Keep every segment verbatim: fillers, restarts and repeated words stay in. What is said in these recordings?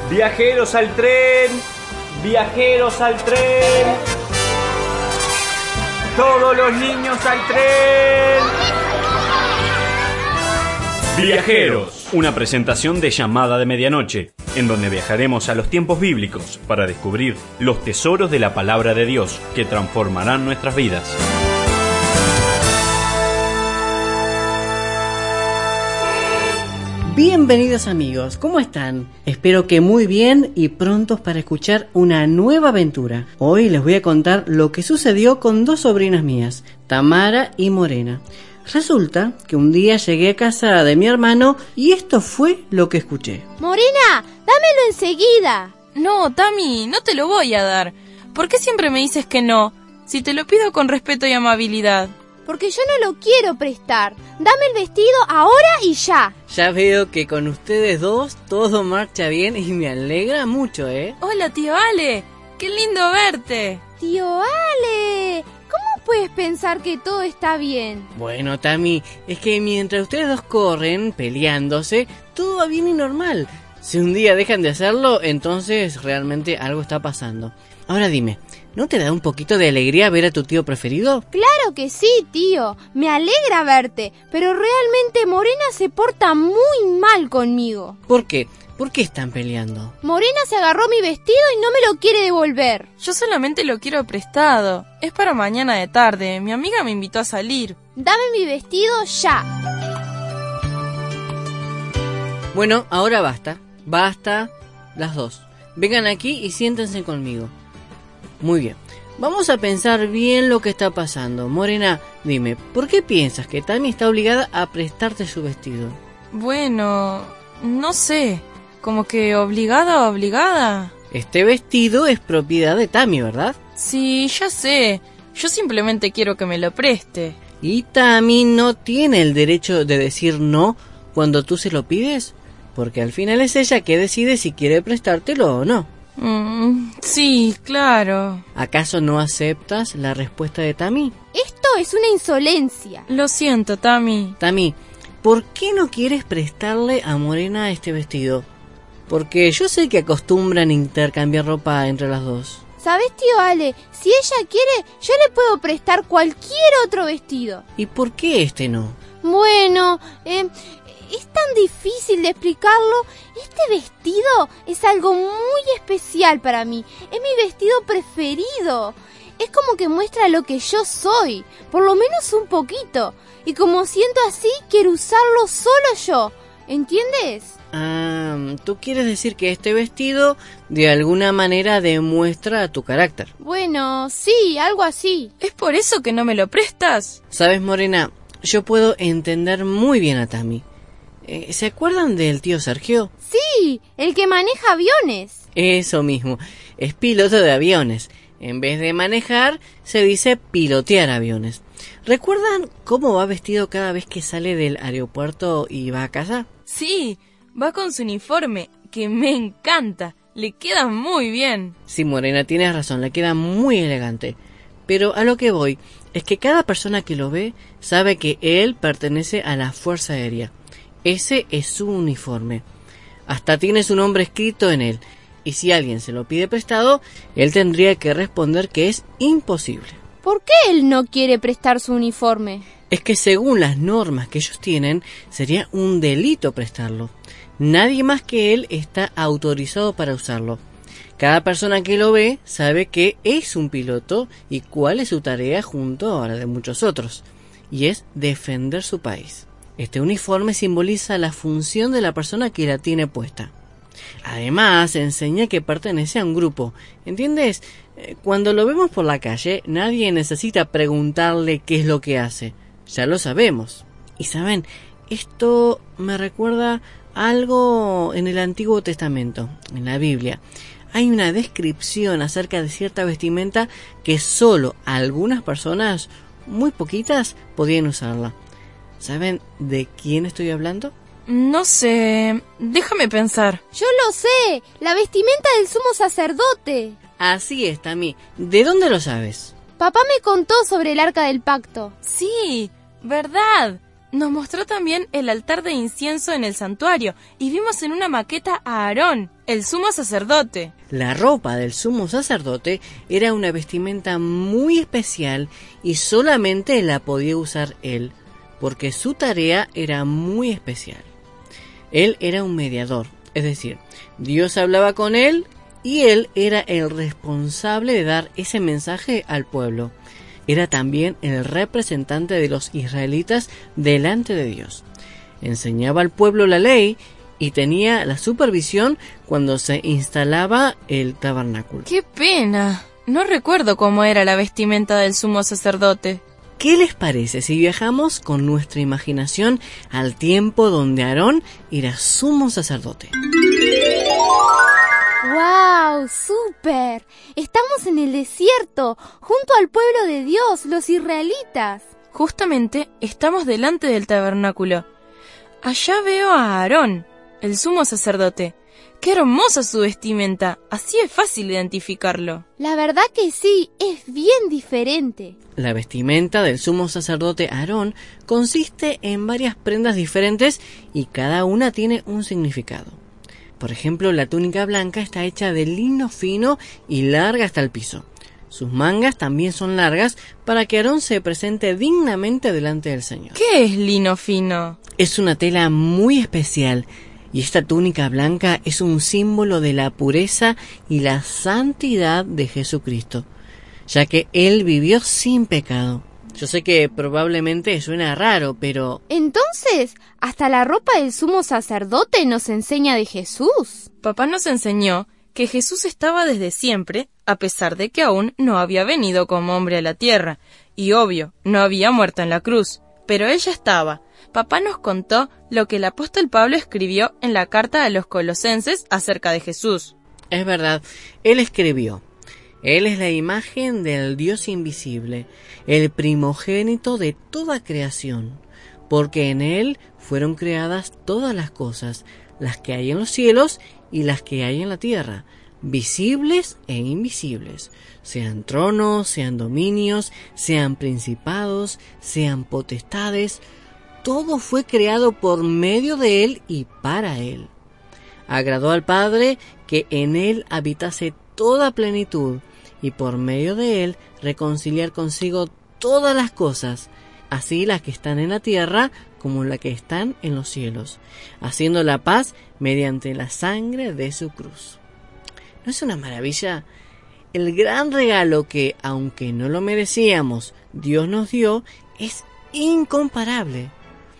Viajeros al tren, viajeros al tren. Todos los niños al tren. Viajeros, una presentación de Llamada de Medianoche, en donde viajaremos a los tiempos bíblicos para descubrir los tesoros de la palabra de Dios que transformarán nuestras vidas. Bienvenidos amigos, ¿cómo están? Espero que muy bien y prontos para escuchar una nueva aventura. Hoy les voy a contar lo que sucedió con dos sobrinas mías, Tamara y Morena. Resulta que un día llegué a casa de mi hermano y esto fue lo que escuché. Morena, dámelo enseguida. No, Tami, no te lo voy a dar. ¿Por qué siempre me dices que no? Si te lo pido con respeto y amabilidad. Porque yo no lo quiero prestar. Dame el vestido ahora y ya. Ya veo que con ustedes dos todo marcha bien y me alegra mucho, ¿eh? Hola, tío Ale. Qué lindo verte. Tío Ale, ¿cómo puedes pensar que todo está bien? Bueno, Tami, es que mientras ustedes dos corren, peleándose, todo va bien y normal. Si un día dejan de hacerlo, entonces realmente algo está pasando. Ahora dime, ¿no te da un poquito de alegría ver a tu tío preferido? Claro que sí, tío. Me alegra verte, pero realmente Morena se porta muy mal conmigo. ¿Por qué? ¿Por qué están peleando? Morena se agarró mi vestido y no me lo quiere devolver. Yo solamente lo quiero prestado. Es para mañana de tarde. Mi amiga me invitó a salir. Dame mi vestido ya. Bueno, ahora basta. Basta las dos. Vengan aquí y siéntense conmigo. Muy bien. Vamos a pensar bien lo que está pasando. Morena, dime, ¿por qué piensas que Tami está obligada a prestarte su vestido? Bueno, no sé. ¿Como que obligada o obligada? Este vestido es propiedad de Tami, ¿verdad? Sí, ya sé. Yo simplemente quiero que me lo preste. ¿Y Tami no tiene el derecho de decir no cuando tú se lo pides? Porque al final es ella que decide si quiere prestártelo o no. Mm, sí, claro. ¿Acaso no aceptas la respuesta de Tami? Esto es una insolencia. Lo siento, Tami. Tami, ¿por qué no quieres prestarle a Morena este vestido? Porque yo sé que acostumbran intercambiar ropa entre las dos. ¿Sabes, tío Ale? Si ella quiere, yo le puedo prestar cualquier otro vestido. ¿Y por qué este no? Bueno, eh, es tan difícil de explicarlo. Este vestido es algo muy especial para mí. Es mi vestido preferido. Es como que muestra lo que yo soy, por lo menos un poquito. Y como siento así, quiero usarlo solo yo. ¿Entiendes? Ah, tú quieres decir que este vestido de alguna manera demuestra tu carácter. Bueno, sí, algo así. ¿Es por eso que no me lo prestas? Sabes, Morena, yo puedo entender muy bien a Tami. Eh, ¿Se acuerdan del tío Sergio? Sí, el que maneja aviones. Eso mismo, es piloto de aviones. En vez de manejar, se dice pilotear aviones. ¿Recuerdan cómo va vestido cada vez que sale del aeropuerto y va a casa? Sí, va con su uniforme, que me encanta. Le queda muy bien. Sí, Morena, tienes razón, le queda muy elegante. Pero a lo que voy es que cada persona que lo ve sabe que él pertenece a la Fuerza Aérea. Ese es su uniforme. Hasta tiene su nombre escrito en él. Y si alguien se lo pide prestado, él tendría que responder que es imposible. ¿Por qué él no quiere prestar su uniforme? Es que según las normas que ellos tienen, sería un delito prestarlo. Nadie más que él está autorizado para usarlo. Cada persona que lo ve sabe que es un piloto y cuál es su tarea junto a la de muchos otros. Y es defender su país. Este uniforme simboliza la función de la persona que la tiene puesta. Además, enseña que pertenece a un grupo. ¿Entiendes? Cuando lo vemos por la calle, nadie necesita preguntarle qué es lo que hace. Ya lo sabemos. Y saben, esto me recuerda algo en el Antiguo Testamento, en la Biblia. Hay una descripción acerca de cierta vestimenta que solo algunas personas, muy poquitas, podían usarla. ¿Saben de quién estoy hablando? No sé, déjame pensar. Yo lo sé, la vestimenta del sumo sacerdote. Así es, Tami. ¿De dónde lo sabes? Papá me contó sobre el arca del pacto. Sí, verdad. Nos mostró también el altar de incienso en el santuario y vimos en una maqueta a Aarón, el sumo sacerdote. La ropa del sumo sacerdote era una vestimenta muy especial y solamente la podía usar él, porque su tarea era muy especial. Él era un mediador, es decir, Dios hablaba con él y él era el responsable de dar ese mensaje al pueblo. Era también el representante de los israelitas delante de Dios. Enseñaba al pueblo la ley y tenía la supervisión cuando se instalaba el tabernáculo. ¡Qué pena! No recuerdo cómo era la vestimenta del sumo sacerdote. ¿Qué les parece si viajamos con nuestra imaginación al tiempo donde Aarón era sumo sacerdote? ¡Wow! ¡Súper! Estamos en el desierto, junto al pueblo de Dios, los israelitas. Justamente estamos delante del tabernáculo. Allá veo a Aarón, el sumo sacerdote. ¡Qué hermosa su vestimenta! Así es fácil identificarlo. La verdad que sí, es bien diferente. La vestimenta del sumo sacerdote Aarón consiste en varias prendas diferentes y cada una tiene un significado. Por ejemplo, la túnica blanca está hecha de lino fino y larga hasta el piso. Sus mangas también son largas para que Aarón se presente dignamente delante del Señor. ¿Qué es lino fino? Es una tela muy especial y esta túnica blanca es un símbolo de la pureza y la santidad de Jesucristo, ya que Él vivió sin pecado. Yo sé que probablemente suena raro, pero... Entonces, hasta la ropa del sumo sacerdote nos enseña de Jesús. Papá nos enseñó que Jesús estaba desde siempre, a pesar de que aún no había venido como hombre a la tierra, y obvio, no había muerto en la cruz, pero Él ya estaba. Papá nos contó lo que el apóstol Pablo escribió en la carta a los Colosenses acerca de Jesús. Es verdad, Él escribió: Él es la imagen del Dios invisible, el primogénito de toda creación, porque en Él fueron creadas todas las cosas, las que hay en los cielos y las que hay en la tierra, visibles e invisibles, sean tronos, sean dominios, sean principados, sean potestades. Todo fue creado por medio de Él y para Él. Agradó al Padre que en Él habitase toda plenitud, y por medio de Él reconciliar consigo todas las cosas, así las que están en la tierra como las que están en los cielos, haciendo la paz mediante la sangre de su cruz. ¿No es una maravilla? El gran regalo que, aunque no lo merecíamos, Dios nos dio es incomparable.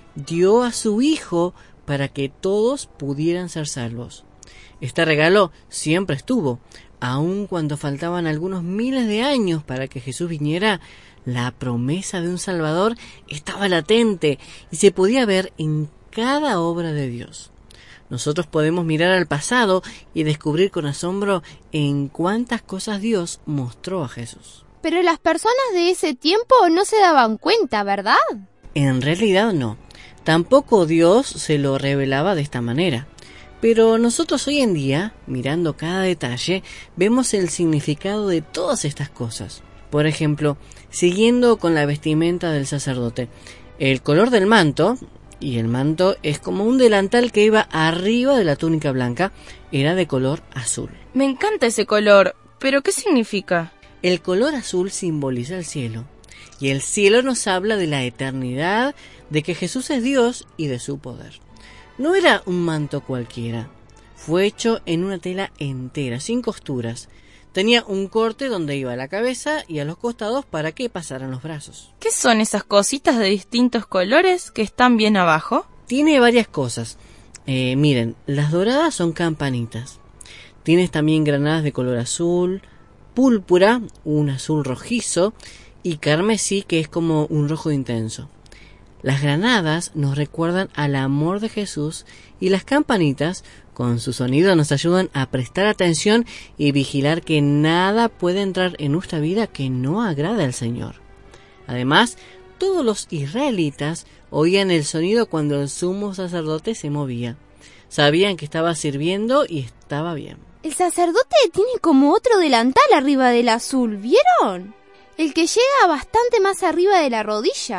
Dio a su Hijo para que todos pudieran ser salvos. Este regalo siempre estuvo. Aun cuando faltaban algunos miles de años para que Jesús viniera, la promesa de un Salvador estaba latente y se podía ver en cada obra de Dios. Nosotros podemos mirar al pasado y descubrir con asombro en cuántas cosas Dios mostró a Jesús. Pero las personas de ese tiempo no se daban cuenta, ¿verdad? En realidad no. Tampoco Dios se lo revelaba de esta manera. Pero nosotros hoy en día, mirando cada detalle, vemos el significado de todas estas cosas. Por ejemplo, siguiendo con la vestimenta del sacerdote, el color del manto, y el manto es como un delantal que iba arriba de la túnica blanca, era de color azul. Me encanta ese color, pero ¿qué significa? El color azul simboliza el cielo, y el cielo nos habla de la eternidad, de que Jesús es Dios y de su poder. No era un manto cualquiera, fue hecho en una tela entera, sin costuras. Tenía un corte donde iba la cabeza y a los costados para que pasaran los brazos. ¿Qué son esas cositas de distintos colores que están bien abajo? Tiene varias cosas. Eh, miren, las doradas son campanitas. Tienes también granadas de color azul, púrpura, un azul rojizo y carmesí, que es como un rojo intenso. Las granadas nos recuerdan al amor de Jesús y las campanitas, con su sonido, nos ayudan a prestar atención y vigilar que nada puede entrar en nuestra vida que no agrade al Señor. Además, todos los israelitas oían el sonido cuando el sumo sacerdote se movía. Sabían que estaba sirviendo y estaba bien. El sacerdote tiene como otro delantal arriba del azul, ¿vieron? El que llega bastante más arriba de la rodilla.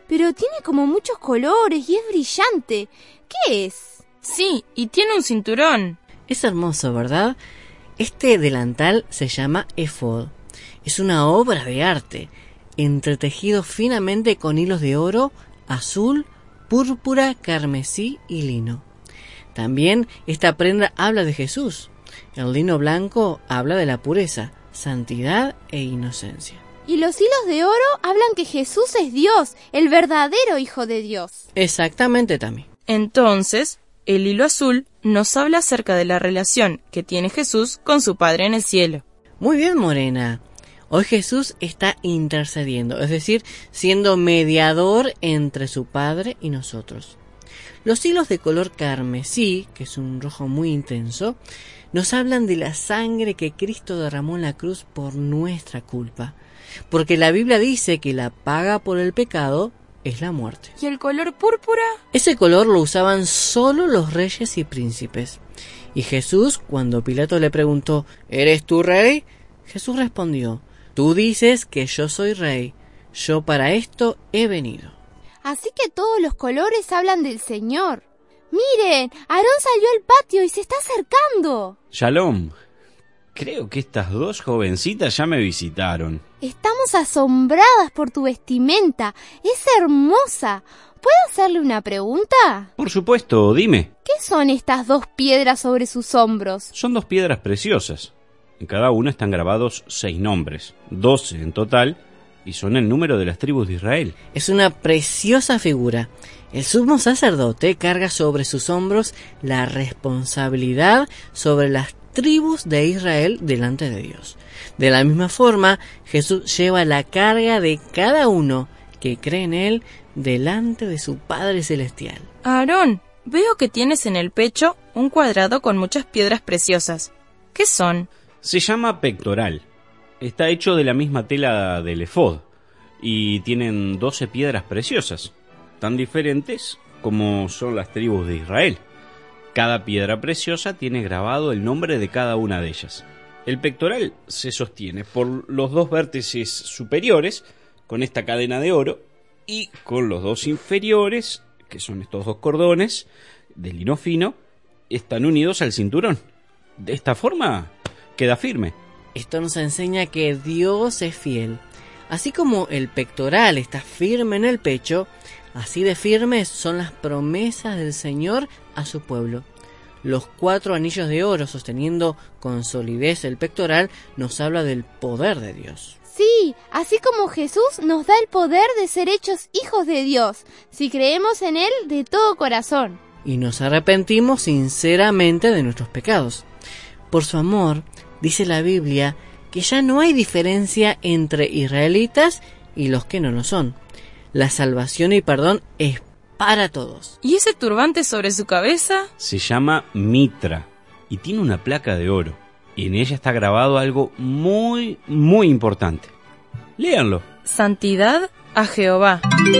pero tiene como muchos colores y es brillante. ¿Qué es? Sí, y tiene un cinturón. Es hermoso, ¿verdad? Este delantal se llama efod. Es una obra de arte, entretejido finamente con hilos de oro, azul, púrpura, carmesí y lino. También esta prenda habla de Jesús. El lino blanco habla de la pureza, santidad e inocencia. Y los hilos de oro hablan que Jesús es Dios, el verdadero Hijo de Dios. Exactamente, Tami. Entonces, el hilo azul nos habla acerca de la relación que tiene Jesús con su Padre en el cielo. Muy bien, Morena. Hoy Jesús está intercediendo, es decir, siendo mediador entre su Padre y nosotros. Los hilos de color carmesí, que es un rojo muy intenso, nos hablan de la sangre que Cristo derramó en la cruz por nuestra culpa. Porque la Biblia dice que la paga por el pecado es la muerte. ¿Y el color púrpura? Ese color lo usaban solo los reyes y príncipes. Y Jesús, cuando Pilato le preguntó, ¿eres tú rey? Jesús respondió, tú dices que yo soy rey, yo para esto he venido. Así que todos los colores hablan del Señor. Miren, Aarón salió al patio y se está acercando. Shalom. Creo que estas dos jovencitas ya me visitaron. Estamos asombradas por tu vestimenta. Es hermosa. ¿Puedo hacerle una pregunta? Por supuesto, dime. ¿Qué son estas dos piedras sobre sus hombros? Son dos piedras preciosas. En cada una están grabados seis nombres, doce en total, y son el número de las tribus de Israel. Es una preciosa figura. El sumo sacerdote carga sobre sus hombros la responsabilidad sobre las tribus de Israel delante de Dios. De la misma forma, Jesús lleva la carga de cada uno que cree en Él delante de su Padre Celestial. Aarón, veo que tienes en el pecho un cuadrado con muchas piedras preciosas. ¿Qué son? Se llama pectoral. Está hecho de la misma tela del efod y tienen doce piedras preciosas, tan diferentes como son las tribus de Israel. Cada piedra preciosa tiene grabado el nombre de cada una de ellas. El pectoral se sostiene por los dos vértices superiores con esta cadena de oro y con los dos inferiores, que son estos dos cordones de lino fino, están unidos al cinturón. De esta forma queda firme. Esto nos enseña que Dios es fiel. Así como el pectoral está firme en el pecho, así de firmes son las promesas del Señor a su pueblo. Los cuatro anillos de oro sosteniendo con solidez el pectoral nos habla del poder de Dios. Sí, así como Jesús nos da el poder de ser hechos hijos de Dios, si creemos en Él de todo corazón. Y nos arrepentimos sinceramente de nuestros pecados. Por su amor, dice la Biblia que ya no hay diferencia entre israelitas y los que no lo son. La salvación y perdón es para todos. ¿Y ese turbante sobre su cabeza? Se llama mitra y tiene una placa de oro. Y en ella está grabado algo muy, muy importante. Léanlo. Santidad a Jehová.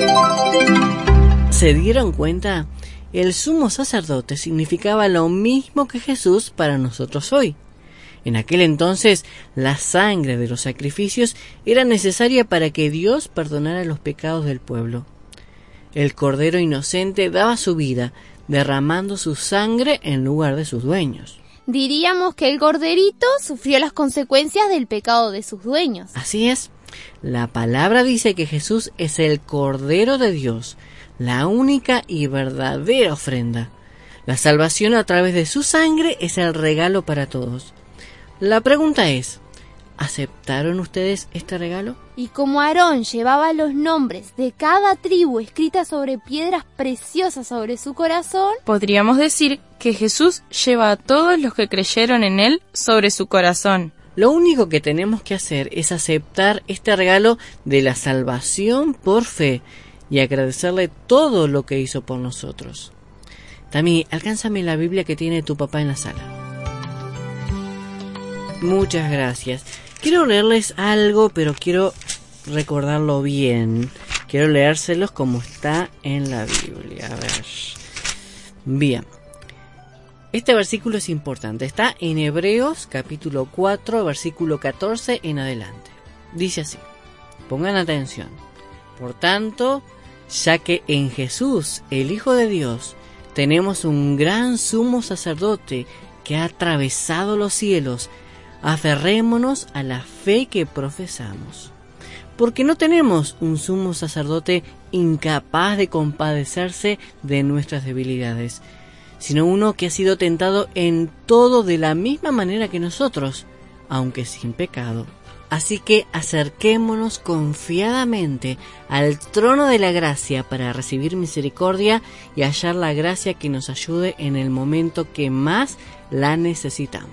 ¿Se dieron cuenta? El sumo sacerdote significaba lo mismo que Jesús para nosotros hoy. En aquel entonces, la sangre de los sacrificios era necesaria para que Dios perdonara los pecados del pueblo. El cordero inocente daba su vida, derramando su sangre en lugar de sus dueños. Diríamos que el corderito sufrió las consecuencias del pecado de sus dueños. Así es. La palabra dice que Jesús es el Cordero de Dios, la única y verdadera ofrenda. La salvación a través de su sangre es el regalo para todos. La pregunta es, ¿aceptaron ustedes este regalo? Y como Aarón llevaba los nombres de cada tribu escritas sobre piedras preciosas sobre su corazón, podríamos decir que Jesús lleva a todos los que creyeron en Él sobre su corazón. Lo único que tenemos que hacer es aceptar este regalo de la salvación por fe y agradecerle todo lo que hizo por nosotros. Tami, alcánzame la Biblia que tiene tu papá en la sala. Muchas gracias. Quiero leerles algo, pero quiero recordarlo bien. Quiero leérselos como está en la Biblia. A ver. Bien. Este versículo es importante. Está en Hebreos capítulo cuatro, versículo catorce en adelante. Dice así. Pongan atención. Por tanto, ya que en Jesús, el Hijo de Dios, tenemos un gran sumo sacerdote que ha atravesado los cielos. Aferrémonos a la fe que profesamos, porque no tenemos un sumo sacerdote incapaz de compadecerse de nuestras debilidades, sino uno que ha sido tentado en todo de la misma manera que nosotros, aunque sin pecado. Así que acerquémonos confiadamente al trono de la gracia para recibir misericordia y hallar la gracia que nos ayude en el momento que más la necesitamos.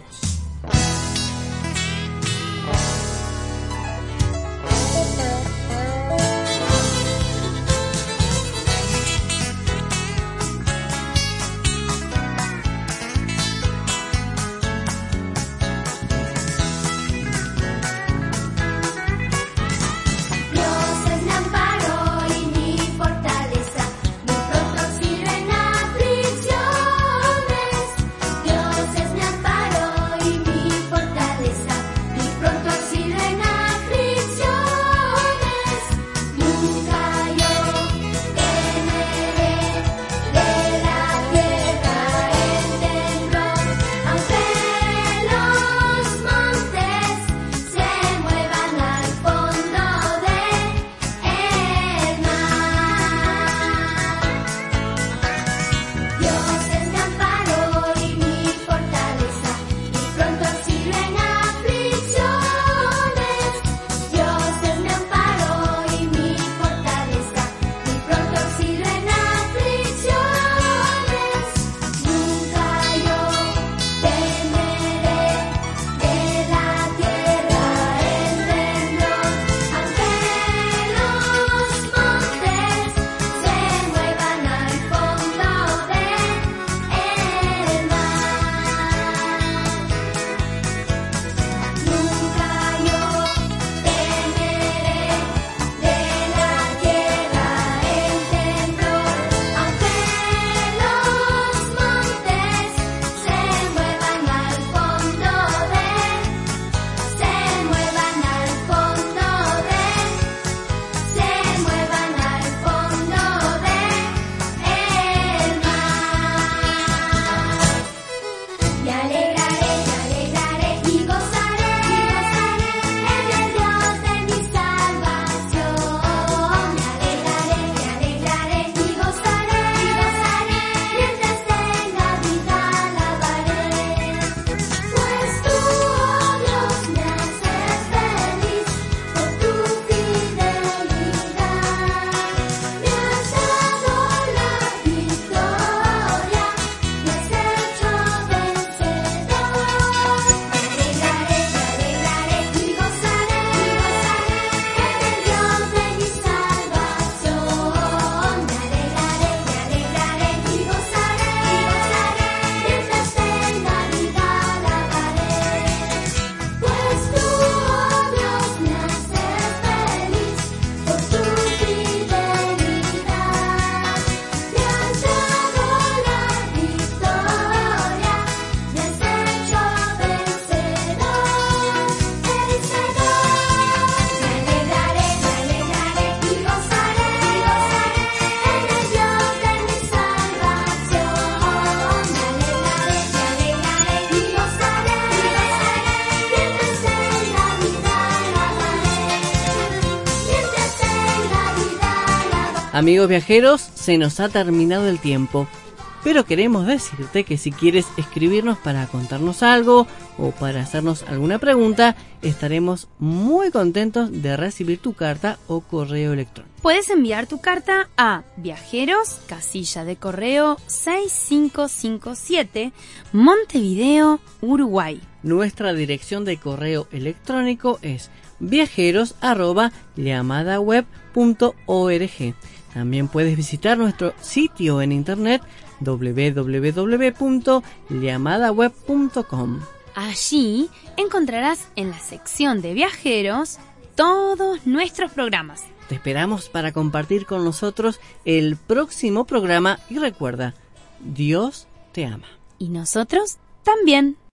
Amigos viajeros, se nos ha terminado el tiempo, pero queremos decirte que si quieres escribirnos para contarnos algo o para hacernos alguna pregunta, estaremos muy contentos de recibir tu carta o correo electrónico. Puedes enviar tu carta a Viajeros, casilla de correo seis cinco cinco siete, Montevideo, Uruguay. Nuestra dirección de correo electrónico es viajeros arroba llamadaweb punto org. También puedes visitar nuestro sitio en internet doble u doble u doble u punto llamadaweb punto com. Allí encontrarás en la sección de viajeros todos nuestros programas. Te esperamos para compartir con nosotros el próximo programa y recuerda, Dios te ama. Y nosotros también.